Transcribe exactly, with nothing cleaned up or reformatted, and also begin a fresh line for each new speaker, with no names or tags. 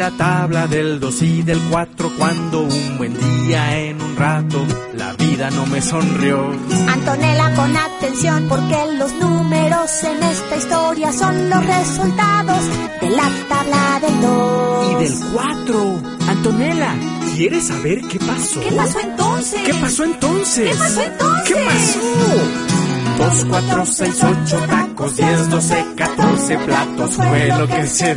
la tabla del dos y del cuatro cuando un buen día en un rato la vida no me sonrió.
Antonella, pon atención porque los números en esta historia son los resultados de la tabla del dos
Y del cuatro. Antonella, ¿quieres saber qué pasó?
¿Qué pasó entonces?
¿Qué pasó entonces?
¿Qué pasó entonces?
¿Qué pasó? Dos, cuatro, seis, ocho tacos, diez, doce, catorce platos fue lo que se